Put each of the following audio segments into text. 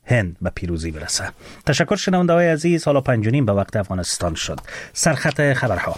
هند به پیروزی برسه. تشکر شنونده‌های عزیز. حالا 5:30 به وقت افغانستان شد. سرخط خبرها.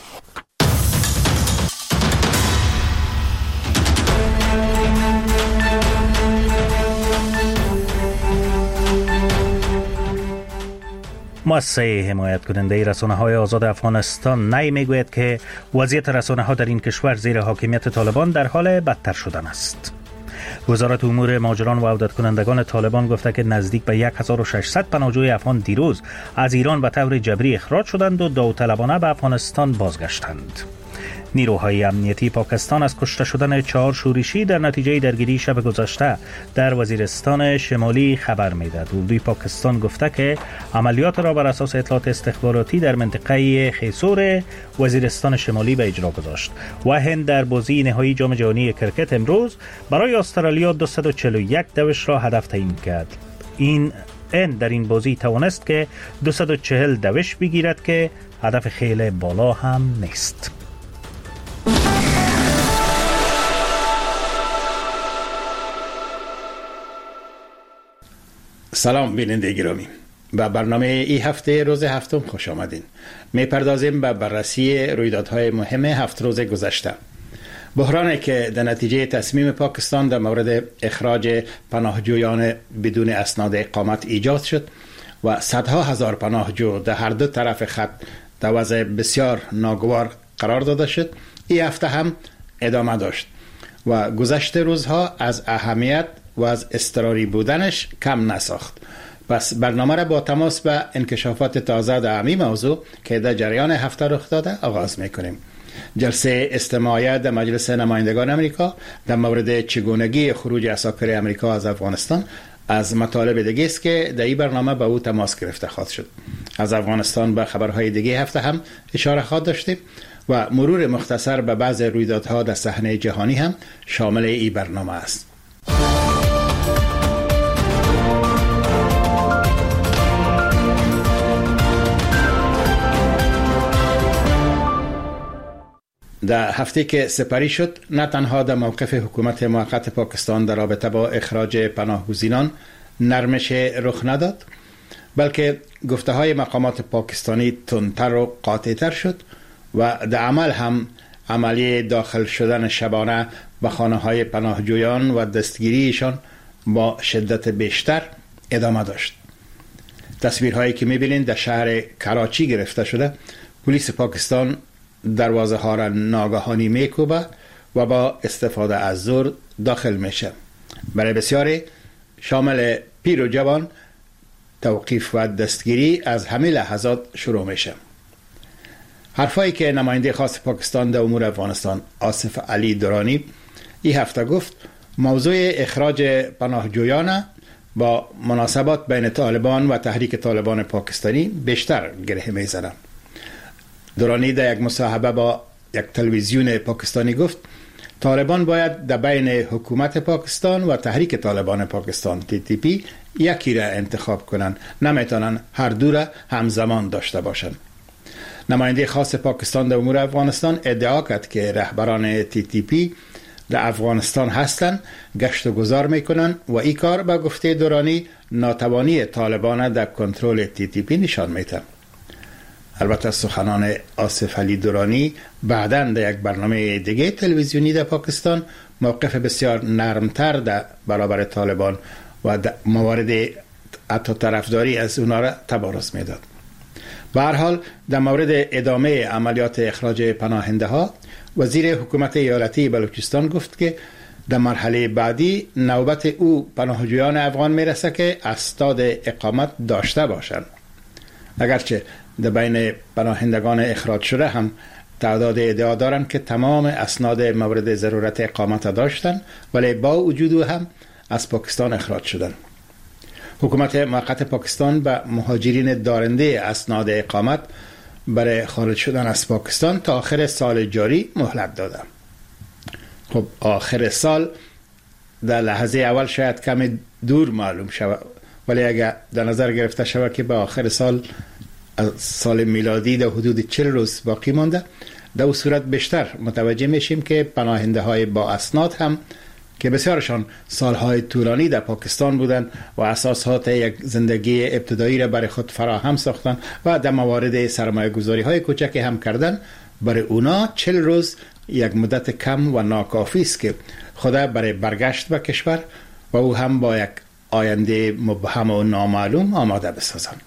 مؤسسه حمایت کننده رسانه‌های آزاد افغانستان نی میگوید که وضعیت رسانه‌ها در این کشور زیر حاکمیت طالبان در حال بدتر شدن است. وزارت امور مهاجران و عودت کنندگان طالبان گفته که نزدیک به 1600 پناهجوی افغان دیروز از ایران به طور جبری اخراج شدند و داوطلبانه به افغانستان بازگشتند. نیروهای امنیتی پاکستان از کشته شدن 4 شورشی در نتیجه درگیری شب گذشته در وزیرستان شمالی خبر می‌دهد. اردوی پاکستان گفته که عملیات را بر اساس اطلاعات استخباراتی در منطقه خیسور وزیرستان شمالی به اجرا گذاشت. و هند در بازی نهایی جام جهانی کرکت امروز برای استرالیا 241 دوش را هدف تعیین کرد. این در این بازی توانست که 240 دوش بگیرد که هدف خیلی بالا هم نیست. سلام بیننده گرامی، به برنامه ای هفته روز هفتم خوش آمدین. میپردازیم به بررسی رویدادهای مهم 7 روز گذشته. بحرانی که در نتیجه تصمیم پاکستان در مورد اخراج پناهجویان بدون اسناد اقامت ایجاد شد و صدها هزار پناهجو در هر دو طرف خط در وضع بسیار ناگوار قرار داده شد، این هفته هم ادامه داشت و گذشته روزها از اهمیت و از اضطراری بودنش کم نساخت. پس برنامه را با تماس به انکشافات تازه در همین موضوع که در جریان هفته رخ داده آغاز میکنیم. جلسه استماعیه در مجلس نمایندگان امریکا در مورد چگونگی خروج عساکر امریکا از افغانستان از مطالب دیگه است که در این برنامه به او تماس گرفته خواهد شد. از افغانستان به خبرهای دیگه هفته هم اشاره خواهد داشتیم و مرور مختصر به بعض رویدادها در صحنه جهانی هم شامل این برنامه است. در هفته که سپری شد، نه تنها در موقف حکومت موقت پاکستان در رابطه با اخراج پناهگزینان نرمش رخ نداد، بلکه گفته های مقامات پاکستانی تندتر و قاطعتر شد و در عمل هم عملی داخل شدن شبانه به خانه های پناهجویان و دستگیریشان با شدت بیشتر ادامه داشت. تصویرهایی که میبینید در شهر کراچی گرفته شده، پلیس پاکستان دروازه ها را ناگهانی میکوبه و با استفاده از زور داخل میشه. برای بسیاری شامل پیر و جوان توقیف و دستگیری از همه لحظات شروع میشه. حرفایی که نماینده خاص پاکستان در امور افغانستان آصف علی درانی این هفته گفت، موضوع اخراج پناهجویان با مناسبات بین طالبان و تحریک طالبان پاکستانی بیشتر گره میزنه. درانی در یک مصاحبه با یک تلویزیون پاکستانی گفت طالبان باید در بین حکومت پاکستان و تحریک طالبان پاکستان TTP یکی را انتخاب کنند، نمیتونن هر دو را همزمان داشته باشند. نماینده خاص پاکستان در امور افغانستان ادعا کرد که رهبران TTP در افغانستان هستند، گشت و گذار میکنن و این کار به گفته درانی ناتوانی طالبان در کنترل TTP نشان میده. البته سخنان آصف علی درانی بعداً در یک برنامه دیگه تلویزیونی در پاکستان موقف بسیار نرمتر در برابر طالبان و در موارد حتی طرفداری از اونا را تبارز میداد. به هر حال در مورد ادامه عملیات اخراج پناهنده ها، وزیر حکومت ایالتی بلوچستان گفت که در مرحله بعدی نوبت او پناهجویان افغان میرسه که اسناد اقامت داشته باشند. اگرچه در بین پناهندگان اخراج شده هم تعداد ادعا دارند که تمام اسناد مورد ضرورت اقامت داشتند، ولی با وجود هم از پاکستان اخراج شدند. حکومت موقت پاکستان به مهاجرین دارنده اسناد اقامت برای خارج شدن از پاکستان تا آخر سال جاری مهلت داده. خب آخر سال در لحظه اول شاید کمی دور معلوم شود، ولی اگر در نظر گرفته شود که به آخر سال سال میلادی در حدود 40 روز باقی مانده، در اون صورت بیشتر متوجه میشیم که پناهنده های با اسناد هم که بسیارشان سالهای طولانی در پاکستان بودند و اساسات یک زندگی ابتدایی را برای خود فراهم ساختند و در موارد سرمایه گذاری های کوچکی هم کردند، برای اونا 40 روز یک مدت کم و ناکافی است که خدا برای برگشت به کشور و او هم با یک آینده مبهم و نامعلوم آماده بسازند.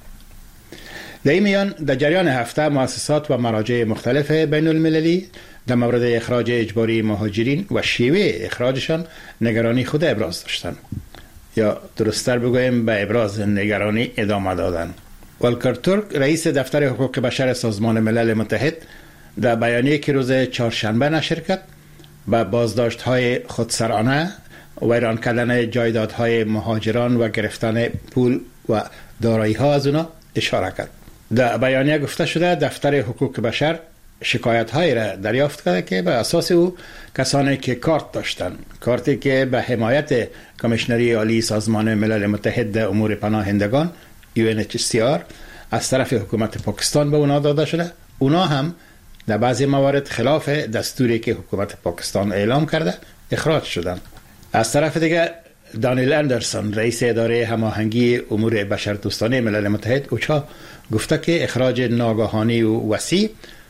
در این میان در جریان هفته مؤسسات و مراجع مختلف بین المللی در مورد اخراج اجباری مهاجرین و شیوه اخراجشان نگرانی خود ابراز داشتند، یا درست‌تر بگوییم به ابراز نگرانی ادامه دادند. والکر ترک رئیس دفتر حقوق بشر سازمان ملل متحد در بیانیه‌ای که روز چهارشنبه نشر کرد به بازداشت‌های خودسرانه، ویران کردن جایدادهای مهاجران و گرفتن پول و دارایی‌ها از اونا اشاره کرد. در بیانیه گفته شده دفتر حقوق بشر شکایت‌هایی را دریافت کرده که به اساس او کسانی که کارت داشتند، کارتی که به حمایت کمیشنری عالی سازمان ملل متحد امور پناهندگان UNHCR از طرف حکومت پاکستان به اونا داده شده، اونا هم در بعضی موارد خلاف دستوری که حکومت پاکستان اعلام کرده اخراج شدند. از طرف دیگه دانیل اندرسون رئیس اداره هماهنگی امور بشردوستانه ملل متحد اوچا گفته که اخراج ناگهانی و وسیع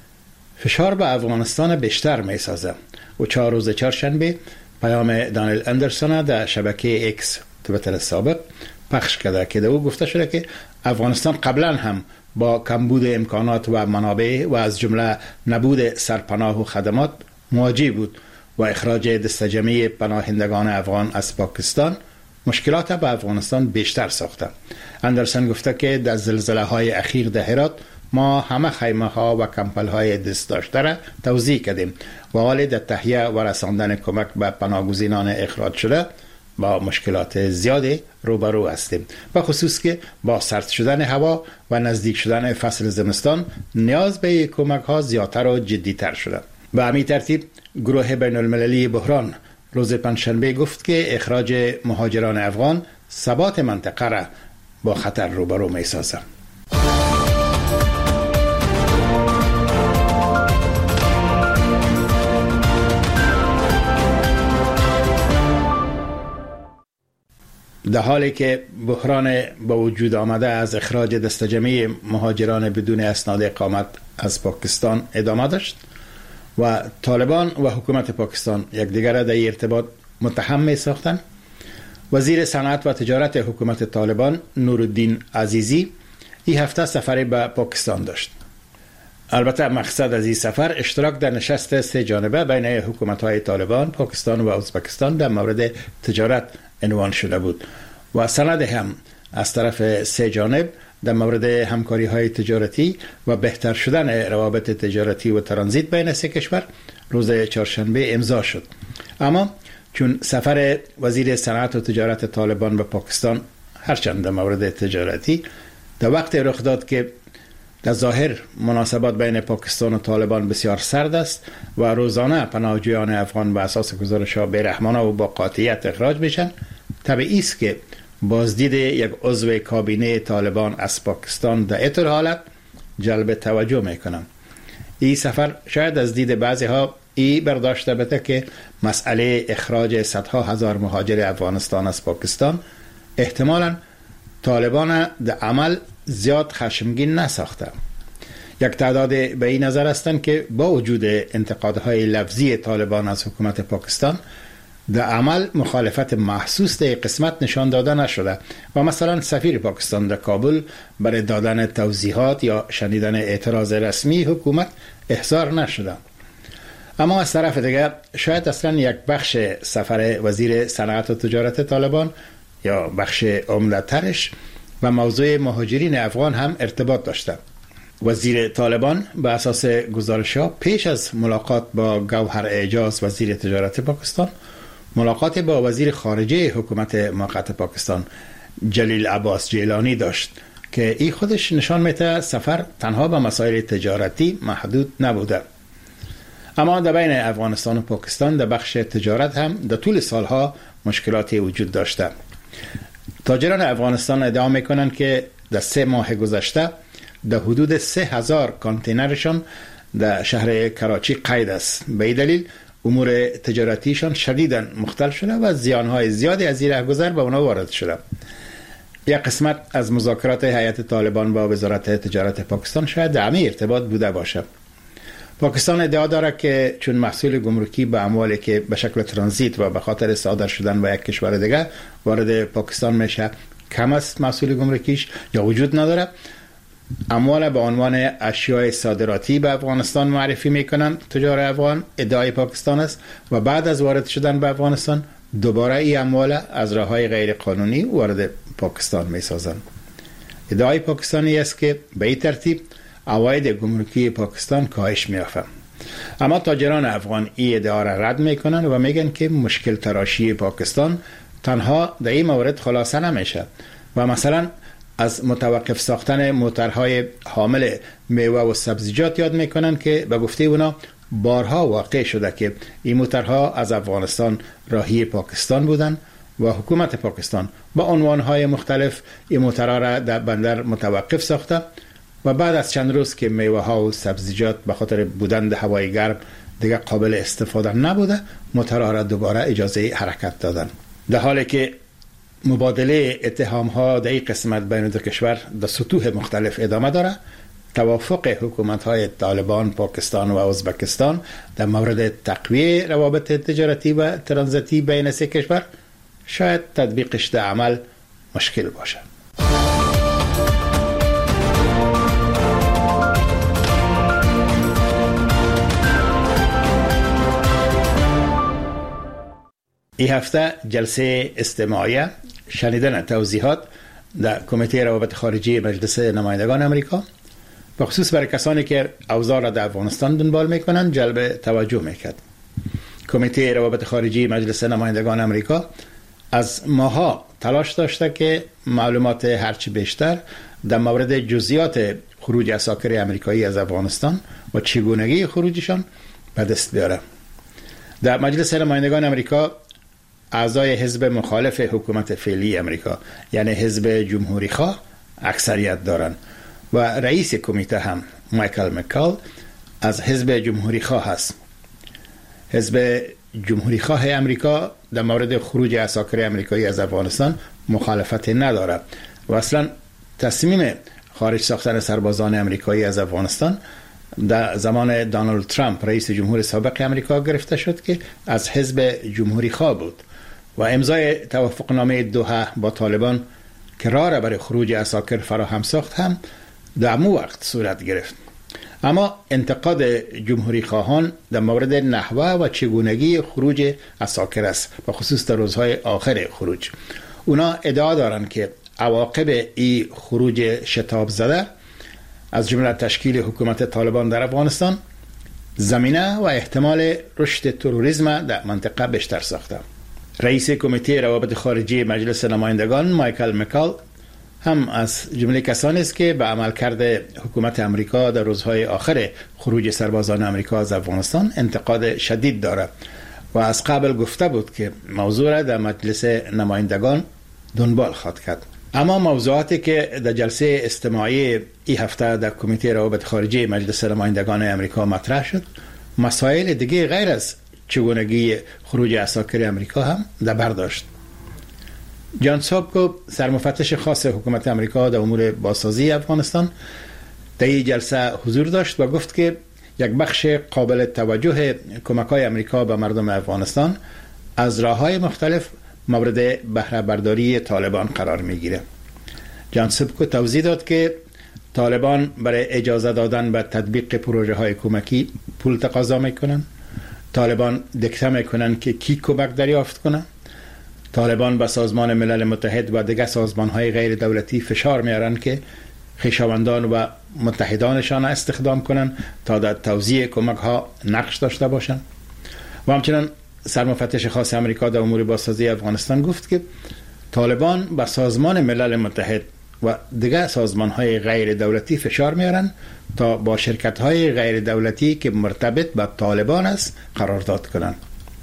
فشار به افغانستان بیشتر می سازه. اوچا روز چهارشنبه پیام دانیل اندرسون در شبکه ایکس تویتر سابق پخش کرده که در او گفته شده که افغانستان قبلا هم با کمبود امکانات و منابع و از جمله نبود سرپناه و خدمات مواجه بود و اخراج دستجمعی پناهندگان افغان از پاکستان مشکلات به افغانستان بیشتر ساخته. اندرسون گفته که در زلزله های اخیر در هرات ما همه خیمه ها و کمپل های دست داشته را توزیع کردیم و حال در تهیه و رساندن کمک به پناهگزینان اخراج شده با مشکلات زیادی روبرو هستیم، به خصوص که با سرد شدن هوا و نزدیک شدن فصل زمستان نیاز به کمک ها زیادتر و جدیتر شده. به همین ترتیب گروه بین المللی بحران روز پنجشنبه گفت که اخراج مهاجران افغان ثبات منطقه را با خطر روبرو می سازه. در حالی که بحران با وجود آمده از اخراج دستجمعی مهاجران بدون اسناد اقامت از پاکستان ادامه داشت و طالبان و حکومت پاکستان یکدیگر را در ارتباط متهم می ساختند، وزیر صنعت و تجارت حکومت طالبان نورالدین عزیزی این هفته سفری به پاکستان داشت. البته مقصد از این سفر اشتراک در نشست سه جانبه بین حکومت‌های طالبان، پاکستان و ازبکستان در مورد تجارت عنوان شده بود و سند هم از طرف سه جانب در مورد همکاری‌های تجارتی و بهتر شدن روابط تجارتی و ترانزیت بین سه کشور روز چهارشنبه امضا شد. اما چون سفر وزیر صنعت و تجارت طالبان به پاکستان هرچند در مورد تجارتی در وقت رخ داد که در ظاهر مناسبات بین پاکستان و طالبان بسیار سرد است و روزانه پناهجویان افغان به اساس گزارش‌ها بی‌رحمانه و با قاطعیت اخراج میشن، طبیعی است که بازدید یک عضو کابینه طالبان از پاکستان در این حالت جلب توجه میکنم. این سفر شاید از دید بعضی ها ای برداشته بده که مسئله اخراج صدها هزار مهاجر افغانستان از پاکستان احتمالاً طالبان در عمل زیاد خشمگین نساخته. یک تعداد به این نظر هستند که با وجود انتقادهای لفظی طالبان از حکومت پاکستان در عمل مخالفت محسوس در قسمت نشان داده نشده و مثلا سفیر پاکستان در کابل برای دادن توضیحات یا شنیدن اعتراض رسمی حکومت احضار نشده. اما از طرف دیگر شاید اصلا یک بخش سفر وزیر صنعت و تجارت طالبان یا بخش عمده‌ترش و موضوع مهاجرین افغان هم ارتباط داشته. وزیر طالبان به اساس گزارش‌ها پیش از ملاقات با گوهر اعجاز وزیر تجارت پاکستان ملاقات با وزیر خارجه حکومت موقت پاکستان جلیل عباس جیلانی داشت که این خودش نشان میده سفر تنها به مسائل تجارتی محدود نبوده. اما در بین افغانستان و پاکستان در بخش تجارت هم در طول سالها مشکلاتی وجود داشته. تاجران افغانستان ادعا میکنند که در 3 ماه گذشته در حدود 3000 کانتینرشان در شهر کراچی قید است. به این دلیل امور تجارتیشان شدیداً مختل شده و زیانهای زیادی از این رهگذر به اونا وارد شده. یک قسمت از مذاکرات هیئت طالبان با وزارت تجارت پاکستان شاید در همین ارتباط بوده باشه. پاکستان ادعا داره که چون محصول گمرکی به اموالی که به شکل ترانزیت و به خاطر صادر شدن به یک کشور دیگه وارد پاکستان میشه کم است محصول گمرکیش یا وجود نداره، اموال به عنوان اشیاء صادراتی به افغانستان معرفی میکنن تجار افغان، ادعای پاکستان است، و بعد از وارد شدن به افغانستان دوباره این اموال از راههای غیر قانونی وارد پاکستان میسازن. ادعای پاکستانی است که به این ترتیب عواید گمرکی پاکستان کاهش می‌یافت. اما تاجران افغان این ادعا را رد میکنن و میگن که مشکل تراشی پاکستان تنها در این مورد خلاصه نمیشه و مثلا از متوقف ساختن موترهای حامل میوه و سبزیجات یاد میکنن که به گفته اونا بارها واقع شده که این موترها از افغانستان راهی پاکستان بودن و حکومت پاکستان با عنوانهای مختلف این موترها را در بندر متوقف ساخته و بعد از چند روز که میوه ها و سبزیجات به خاطر بودن در هوای گرم دیگه قابل استفاده نبوده، موترها را دوباره اجازه حرکت دادن. در حالی که مبادله اتهام ها در این قسمت بین دو کشور در سطوح مختلف ادامه داره، توافق حکومت های طالبان پاکستان و ازبکستان در مورد تقویه روابط تجارتی و ترانزیتی بین سه کشور شاید تطبیقش در عمل مشکل باشه. این هفته جلسه استماعیه شنیدن توضیحات در کمیته روابط خارجی مجلس نمایندگان امریکا به خصوص برای کسانی که اوضاع را در افغانستان دنبال میکنن جلب توجه میکرد. کمیته روابط خارجی مجلس نمایندگان امریکا از ماها تلاش داشته که معلومات هرچی بیشتر در مورد جزئیات خروج عساکر امریکایی از افغانستان و چگونگی خروجشان به دست بیاره. در مجلس نمایندگان امریکا اعضای حزب مخالف حکومت فعلی امریکا یعنی حزب جمهوری خواه اکثریت دارند و رئیس کمیته هم مایکل مکال از حزب جمهوری خواه است. حزب جمهوری خواه امریکا در مورد خروج عساکر امریکایی از افغانستان مخالفت نداره و اصلا تصمیم خارج ساختن سربازان امریکایی از افغانستان در زمان دونالد ترامپ رئیس جمهور سابق امریکا گرفته شد که از حزب جمهوری خواه بود و امضای توافقنامه دوحه با طالبان که راه را برای خروج عساکر فراهم ساخت هم در همون وقت صورت گرفت. اما انتقاد جمهوری خواهان در مورد نحوه و چگونگی خروج عساکر است، به خصوص در روزهای آخر خروج. اونا ادعا دارند که عواقب این خروج شتاب زده از جمله تشکیل حکومت طالبان در افغانستان زمینه و احتمال رشد تروریسم در منطقه بیشتر ساخته. رئیس کمیته روابط خارجی مجلس نمایندگان مایکل مکال هم از جمله کسانی است که به عملکرد حکومت امریکا در روزهای آخر خروج سربازان امریکا از افغانستان انتقاد شدید دارد و از قبل گفته بود که موضوع را در مجلس نمایندگان دنبال خواهد کرد. اما موضوعاتی که در جلسه استماعی این هفته در کمیته روابط خارجی مجلس نمایندگان امریکا مطرح شد، مسائل دیگه غیر از چگونگی خروج عساکر امریکا هم در بر داشت. جان سابکو سرمفتش خاص حکومت امریکا در امور بازسازی افغانستان در این جلسه حضور داشت و گفت که یک بخش قابل توجه کمک‌های امریکا به مردم افغانستان از راه‌های مختلف مورد بهره برداری طالبان قرار میگیره. جان سابکو توضیح داد که طالبان برای اجازه دادن به تطبیق پروژه های کمکی پول تقاضا میکنن، طالبان دکته میکنن که کی کمک دریافت کنه، طالبان به سازمان ملل متحد و دیگر سازمان های غیر دولتی فشار میارن که خویشاوندان و متحدانشان استخدام کنن تا در توزیع کمک ها نقش داشته باشن. و همچنین سرمفتش خاص امریکا در امور بازسازی افغانستان گفت که طالبان به سازمان ملل متحد و دیگر سازمان های غیر دولتی فشار میارن تا با شرکت های غیر دولتی که مرتبط به طالبان است قرارداد کنند.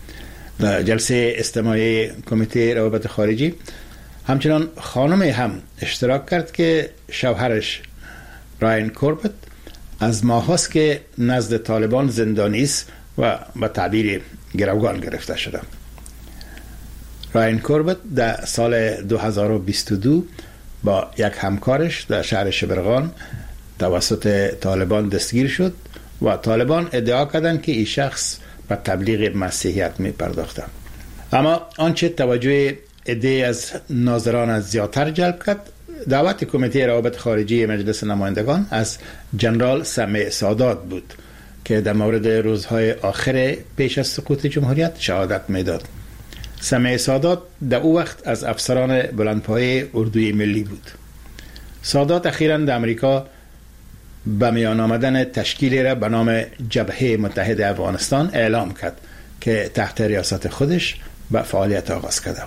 در جلسه استماعی کمیته روابط خارجی همچنان خانمی هم اشتراک کرد که شوهرش راین کوربت از ماهاست که نزد طالبان زندانی است و به تعبیر گروگان گرفته شده. رایان کوربت در سال 2022 با یک همکارش در شهر شبرغان توسط طالبان دستگیر شد و طالبان ادعا کردند که این شخص به تبلیغ مسیحیت می پرداخته. اما آنچه توجه عده از ناظران از زیادتر جلب کرد دعوت کمیته روابط خارجی مجلس نمایندگان از جنرال سمیع سادات بود که در مورد روزهای آخر پیش از سقوط جمهوریت شهادت میداد. سمیع سادات در او وقت از افسران بلندپایه اردوی ملی بود. سادات اخیراً در امریکا به میان آمدن تشکیلی را به نام جبهه متحد افغانستان اعلام کرد که تحت ریاست خودش به فعالیت آغاز کرد.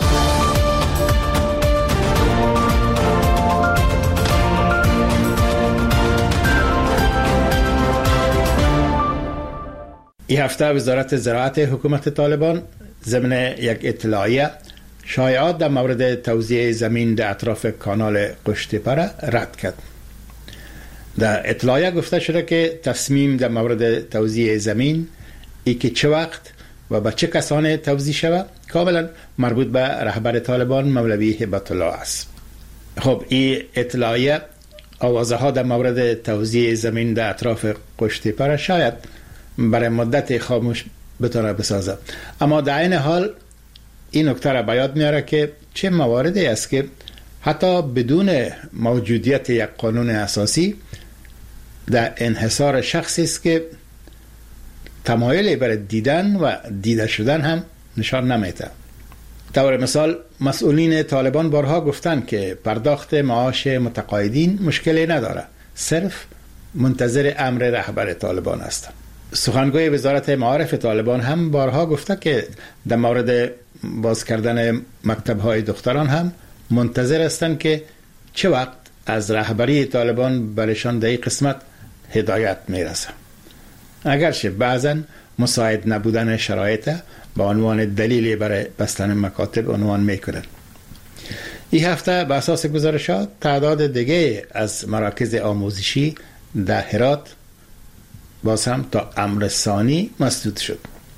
این هفته وزارت زراعت حکومت طالبان ضمن یک اطلاعیه شایعات در مورد توزیع زمین در اطراف کانال قشتیپه رد کرد. در اطلاعیه گفته شده که تصمیم در مورد توزیع زمین ای که چه وقت و به چه کسان توزیع شود کاملا مربوط به رهبر طالبان مولوی هبت الله است. خب این اطلاعیه آوازه ها در مورد توزیع زمین در اطراف قشتیپه شاید برای مدت خاموش بتونه بسازه، اما در این حال این نکته را به یاد میاره که چه مواردی است که حتی بدون موجودیت یک قانون اساسی در انحصار شخصی است که تمایلی برای دیدن و دیده شدن هم نشان نمیده. طور مثال مسئولین طالبان بارها گفتن که پرداخت معاش متقاعدین مشکلی نداره، صرف منتظر امر رهبر طالبان هستند. سخنگوی وزارت معارف طالبان هم بارها گفته که در مورد باز کردن مکتب‌های دختران هم منتظر هستند که چه وقت از رهبری طالبان برشان در این قسمت هدایت میرسه. اگرچه بعضا مساعد نبودن شرایط به عنوان دلیلی برای بستن مکاتب عنوان میکنند. این هفته به اساس گزارشات تعداد دیگه از مراکز آموزشی در هرات باز هم تا امر ثانی مسدود شد.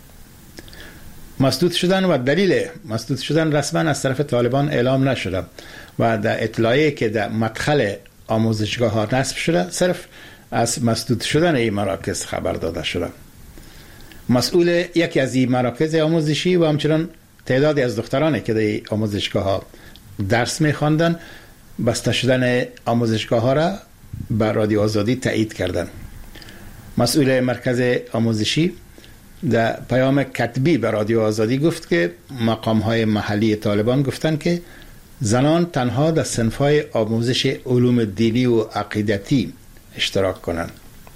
مسدود شدن و دلیل مسدود شدن رسما از طرف طالبان اعلام نشده و در اطلاعیه که در مدخل آموزشگاه ها نصب شده صرف از مسدود شدن این مراکز خبر داده شده. مسئول یکی از این مراکز آموزشی و همچنان تعدادی از دخترانی که در آموزشگاه ها درس می‌خواندند بسته شدن آموزشگاه ها را به رادیو آزادی تایید کردند. مسئول مرکز آموزشی در پیام کتبی به رادیو آزادی گفت که مقام‌های محلی طالبان گفتند که زنان تنها در صنف‌های آموزش علوم دینی و عقیدتی اشتراک کنند.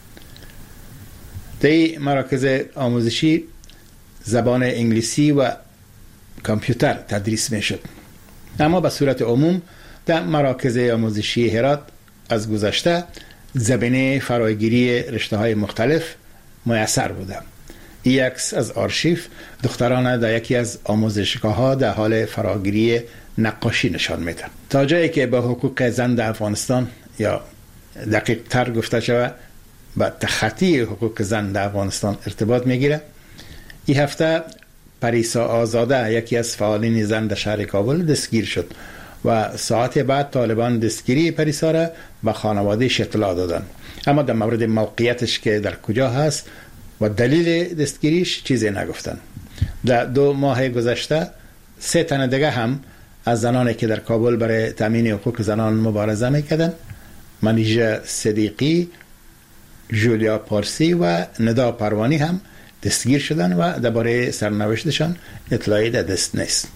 در مراکز آموزشی زبان انگلیسی و کامپیوتر تدریس میشد، اما به صورت عموم در مراکز آموزشی هرات از گذشته زبانه فراگیری رشته‌های مختلف میسر بوده. این عکس از آرشیو دختران در یکی از آموزشگاه‌ها در حال فراگیری نقاشی نشان میده. تا جایی که به حقوق زن در افغانستان یا دقیق تر گفته شود به تخطی حقوق زن در افغانستان ارتباط میگیره، این هفته پریسا آزاده یکی از فعالین زن در شهر کابل دستگیر شد و ساعت بعد طالبان دستگیری پریسا را به خانواده‌اش اطلاع دادن، اما در مورد موقعیتش که در کجا هست و دلیل دستگیریش چیزی نگفتن. در 2 ماه گذشته 3 تن دیگه هم از زنانی که در کابل برای تامین حقوق زنان مبارزه میکردن، منیژه صدیقی، جولیا پارسی و ندا پروانی هم دستگیر شدن و درباره سرنوشتشان اطلاعی در دست نیست.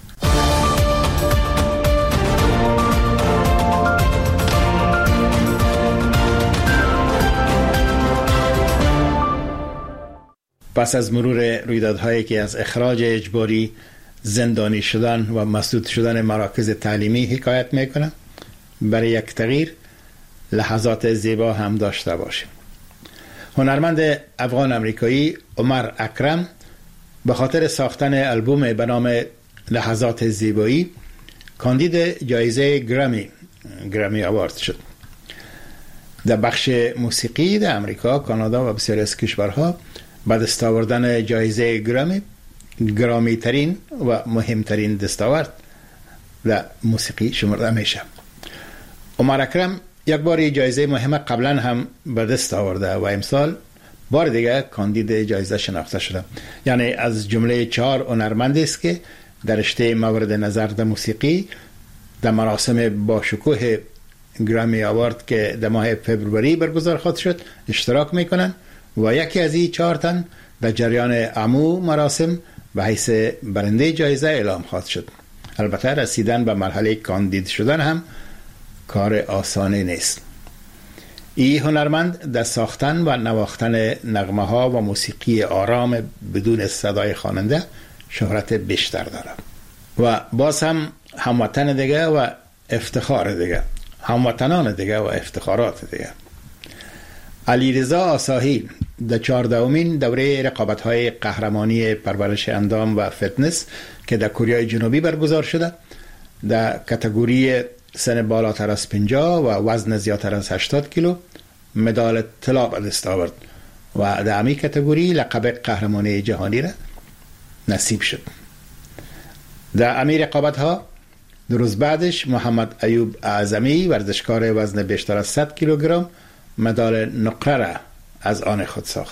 پس از مرور رویدادهایی که از اخراج اجباری، زندانی شدن و مسدود شدن مراکز تعلیمی حکایت میکنه، برای یک تغییر لحظات زیبا هم داشته باشیم. هنرمند افغان امریکایی عمر اکرم به خاطر ساختن البوم به نام لحظات زیبایی کاندید جایزه گرامی آوارد شد. در بخش موسیقی در امریکا، کانادا و بسیاری از کشورها به دست آوردن جایزه گرامی ترین و مهمترین دستاورد در موسیقی شمرده میشه. عمر اکرم یک بار جایزه مهم قبلا هم به دست آورده و امسال بار دیگه کاندید جایزه شناخته شده. یعنی از جمله 4 هنرمندی است که در رشته مورد نظر در موسیقی در مراسم با شکوه گرامی آوارد که در ماه فوریه برگزار خواهد شد اشتراک میکنن و یکی از این 4 تن در جریان عمو مراسم به حیث برنده جایزه اعلام خواهد شد. البته رسیدن به مرحله کاندید شدن هم کار آسانی نیست. این هنرمند در ساختن و نواختن نغمه ها و موسیقی آرام بدون صدای خواننده شهرت بیشتر داره و باز هم هموطن دیگه و افتخار دیگه، هموطنان دیگه و افتخارات دیگه. علیرضا آساهی در 14مین دوره رقابت‌های قهرمانی پرورش اندام و فتنس که در کره جنوبی برگزار شده در کاتگوری سن بالاتر از 50 و وزن زیادتر از 80 کیلو مدال طلا به دست آورد و در همین کاتگوری لقب قهرمانی جهانی را نصیب شد. در همین رقابت‌ها 2 روز بعدش محمد ایوب اعظمی ورزشکار وزن بیشتر از 100 کیلوگرم مدال نقره را از آن خود ساخت.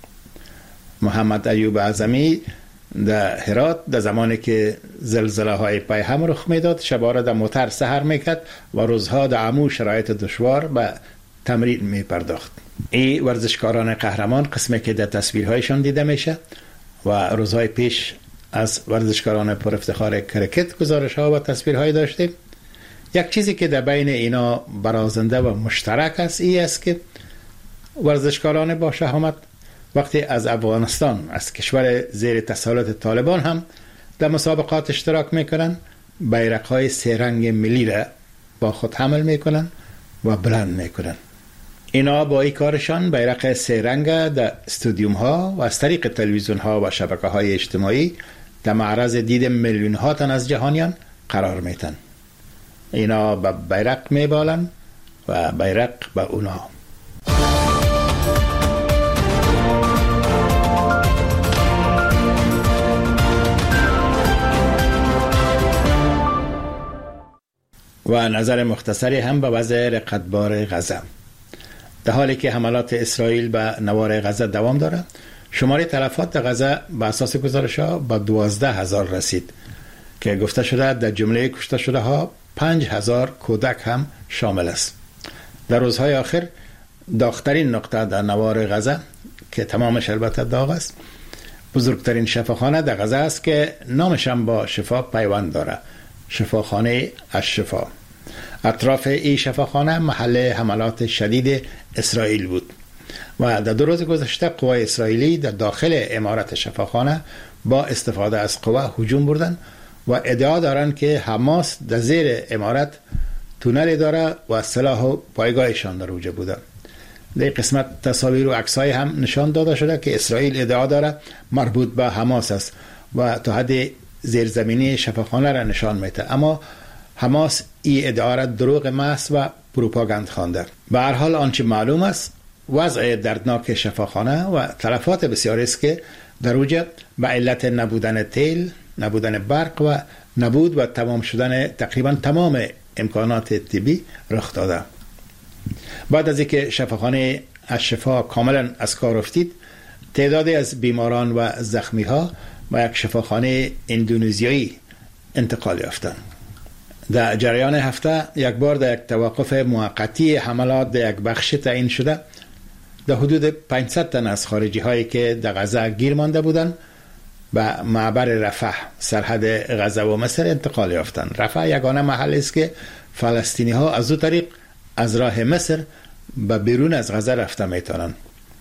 محمد ایوب اعظمی در هرات در زمانی که زلزله های پای هم رخ میداد شبا را در موتر سحر میکرد و روزها در عمو شرایط دشوار به تمرین میپرداخت. این ورزشکاران قهرمان قسمی که در تصویرهایشان دیده میشه و روزهای پیش از ورزشکاران پر افتخار کرکت گزارش ها و تصویرهای داشتیم. یک چیزی که در بین اینا برازنده و مشترک است این است که ورزشکاران با شهامت وقتی از افغانستان، از کشور زیر تسلط طالبان هم در مسابقات اشتراک میکنن بیرق‌های 3 رنگ ملی را با خود حمل میکنن و بلند میکنن. اینا با این کارشان بیرق 3 رنگ در استادیوم ها و از طریق تلویزیون ها و شبکه های اجتماعی در معرض دید میلیون ها تن از جهانیان قرار میتن. اینا به بیرق میبالن و بیرق به اونا. و نظر مختصری هم به وضع رقتبار غزه. در حالی که حملات اسرائیل به نوار غزه دوام داره، شماره تلفات در غزه به اساس گزارش‌ها به 12,000 رسید که گفته شده در جمله کشته شده ها 5,000 کودک هم شامل است. در روزهای آخر داغ‌ترین نقطه در نوار غزه که تمامش البته داغ است، بزرگترین شفاخانه در غزه است که نامش هم با شفا پیوند داره، شفاخانه الشفا. اطراف این شفاخانه محل حملات شدید اسرائیل بود و در 2 روز گذشته قوای اسرائیلی در داخل عمارت شفاخانه با استفاده از قوه هجوم بردن و ادعا دارند که حماس در زیر عمارت تونل داره و سلاح و پایگاهشان در اوجه بوده. در قسمت تصاویر و عکس‌های هم نشان داده شده که اسرائیل ادعا داره مربوط به حماس است و تا حد زیرزمینی شفاخانه را نشان میده، اما حماس این ادعا را دروغ محض و پروپاگاند خوانده. به هر حال آنچه معلوم است وضع دردناک شفاخانه و تلفات بسیاری است که در اوجه به علت نبودن تیل، نبودن برق و نبود و تمام شدن تقریبا تمام امکانات طبی رخ داده. بعد از اینکه شفاخانه الشفا کاملا از کار افتید، تعدادی از بیماران و زخمی ها و یک شفاخانه اندونزیایی انتقال یافتند. در جریان هفته یک بار در یک توقف موقتی حملات در یک بخش تعیین شده در حدود 500 تن از خارجی هایی که در غزه گیر مانده بودند به معبر رفح سرحد غزه و مصر انتقال یافتند. رفح یگانه محل است که فلسطینی ها از او طریق از راه مصر به بیرون از غزه رفته میتونن.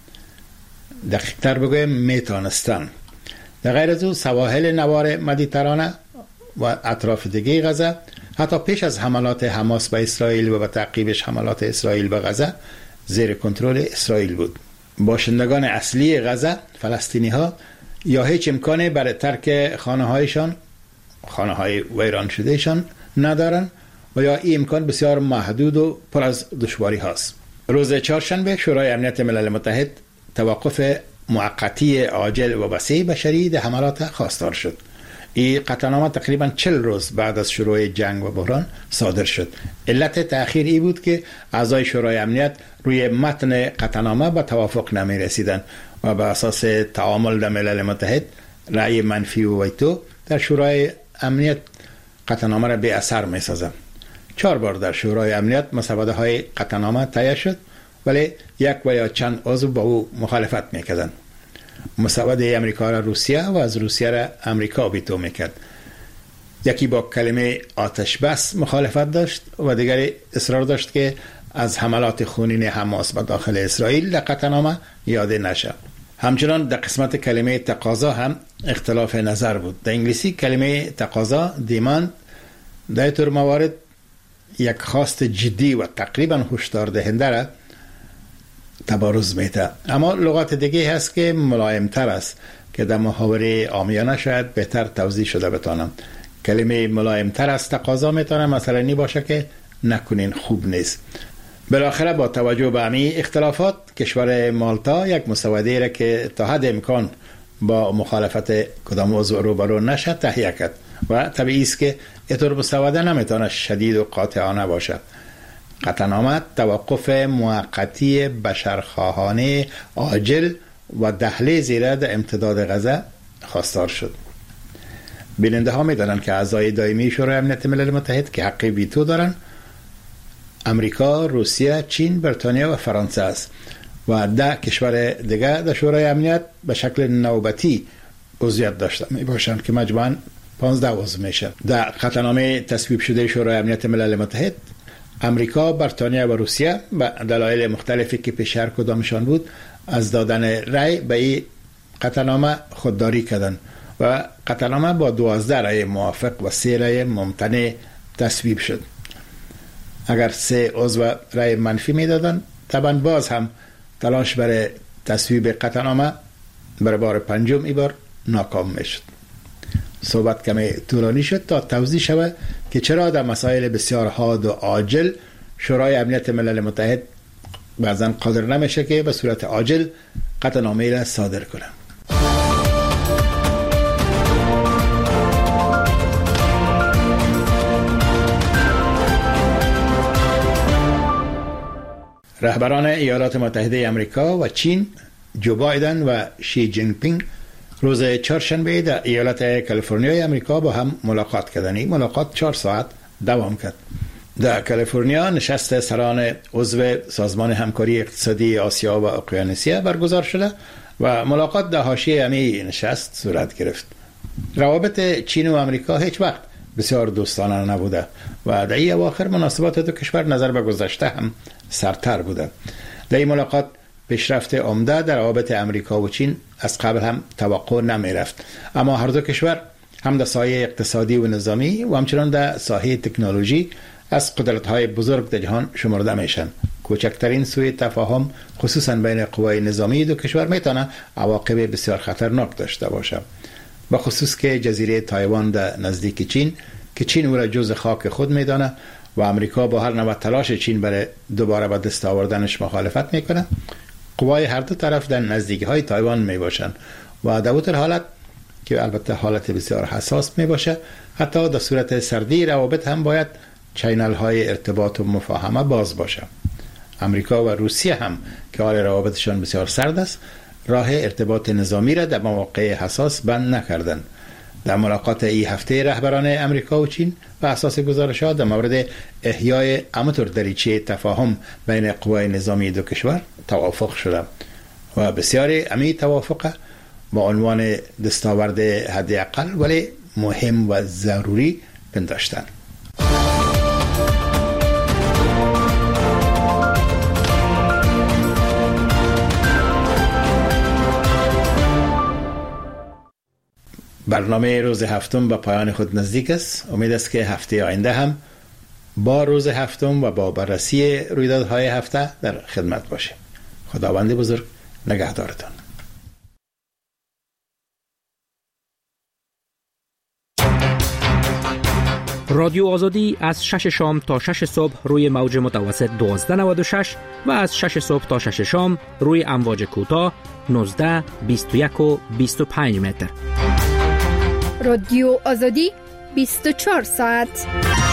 دقیق تر بگویم میتونستن. در غیر از او سواحل نوار مدیترانه و اطراف دیگه غزه حتی پیش از حملات حماس به اسرائیل و به تعقیبش حملات اسرائیل به غزه زیر کنترل اسرائیل بود. باشندگان اصلی غزه فلسطینی ها یا هیچ امکانی برای ترک خانه هایشان، خانه های ویران شدهشان ندارن و یا این امکان بسیار محدود و پر از دشواری هاست. روز چهارشنبه شورای امنیت ملل متحد توقف موقتی عاجل و وسیع به شدید حملات خواستار شد. این قطعنامه تقریبا 40 روز بعد از شروع جنگ و بحران صادر شد. علت تأخیر ای بود که اعضای شورای امنیت روی متن قطعنامه به توافق نمی رسیدند و به اساس تعامل در ملل متحد رأی منفی و ویتو در شورای امنیت قطعنامه را بی اثر می سازند. 4 بار در شورای امنیت مسوده های قطعنامه تهیه شد ولی یک و یا چند عضو با او مخالفت میکردند. مسوده امریکا را روسیه و از روسیه را امریکا ویتو میکرد. یکی با کلمه آتش بس مخالفت داشت و دیگری اصرار داشت که از حملات خونین حماس به داخل اسرائیل در قطعنامه یاده نشد. همچنان در قسمت کلمه تقاضا هم اختلاف نظر بود. در انگلیسی کلمه تقاضا دیماند در طور موارد یک خواست جدی و تقریبا هشدار دهنده را تبارز میده، اما لغات دیگه هست که ملایم تر است که در محاوره عامیانه شاید بهتر توضیح شده بتانم. کلمه ملایم تر است تقاضا میتونه مثلا نی باشه که نکنین خوب نیست. بالاخره با توجه به همین اختلافات کشور مالتا یک مسوده را که تا حد امکان با مخالفت کدام عضو روبرو نشد تهیه کرد و طبیعی است که اینطور مسوده نمیتونه شدید و قاطعانه باشد. قطعنامه توقف موقتی بشرخواهانه عاجل و دهلیزی را در امتداد غزه خواستار شد. بیننده ها می دانند که اعضای دائمی شورای امنیت ملل متحد که حق ویتو دارند امریکا، روسیه، چین، بریتانیا و فرانسه است و 10 کشور دیگر در شورای امنیت به شکل نوبتی عضویت داشته می باشند که مجموعاً 15 عضو میشن. در قطعنامه تصویب شده شورای امنیت ملل متحد امریکا، بریتانیا و روسیه به دلایل مختلفی که پیش هر کدامشان بود از دادن رأی به این قطعنامه خودداری کردند و قطعنامه با 12 رأی موافق و 3 رأی ممتنع تصویب شد. اگر 3 عضو رأی منفی میدادند طبعا باز هم تلاش برای تصویب قطعنامه برای بار پنجم این بار ناکام میشد. صحبت کمی طولانی شد تا توضیح شود که چرا در مسائل بسیار حاد و عاجل شورای امنیت ملل متحد بعضا قادر نمیشه که به صورت عاجل قطعنامه را صادر کنه. رهبران ایالات متحده امریکا و چین جو بایدن و شی جین پینگ روز چهارشنبه در ایالت کالیفرنیا امریکا با هم ملاقات کردند. این ملاقات 4 ساعت دوام کرد. در کالیفرنیا نشست سران عضو سازمان همکاری اقتصادی آسیا و اقیانوسیه برگزار شده و ملاقات در حاشیه همین نشست صورت گرفت. روابط چین و امریکا هیچ وقت بسیار دوستانه نبوده و در این اواخر مناسبات دو کشور نظر به گذشته هم سرتر بوده. در این ملاقات پیشرفت عمده در روابط امریکا و چین از قبل هم توقع نمی رفت، اما هر دو کشور هم در ساحه اقتصادی و نظامی و همچنان در ساحه تکنولوژی از قدرت‌های بزرگ در جهان شمرده میشن. کوچکترین سوء تفاهم خصوصا بین قوای نظامی دو کشور میتونه عواقب بسیار خطرناک داشته باشه، به خصوص که جزیره تایوان در نزدیک چین که چین او را جزء خاک خود میدانه و امریکا با هر نوع تلاش چین برای دوباره به دست آوردنش مخالفت میکنه. قوای هر دو طرف در نزدیکی های تایوان می باشند و در اون حالت که البته حالت بسیار حساس می باشه، حتی در صورت سردی روابط هم باید چینل های ارتباط و مفاهمه باز باشه. امریکا و روسیه هم که حال روابطشان بسیار سرد است راه ارتباط نظامی را در مواقع حساس بند نکردند. در ملاقات این هفته رهبران امریکا و چین و اساس گزارشات در مورد احیای همانطور دریچه تفاهم بین قوای نظامی دو کشور توافق شده و بسیاری امی توافق با عنوان دستاورد حداقل ولی مهم و ضروری پنداشتند. برنامه روز هفتم به پایان خود نزدیک است. امید است که هفته آینده هم با روز هفتم و با بررسی رویدادهای هفته در خدمت باشیم. خداوند بزرگ نگهدارتان. رادیو آزادی از 6 شام تا 6 صبح روی موج متوسط 1296 و از 6 صبح تا 6 شام روی امواج کوتاه 19، 21 و 25 متر. رادیو آزادی 24 ساعت.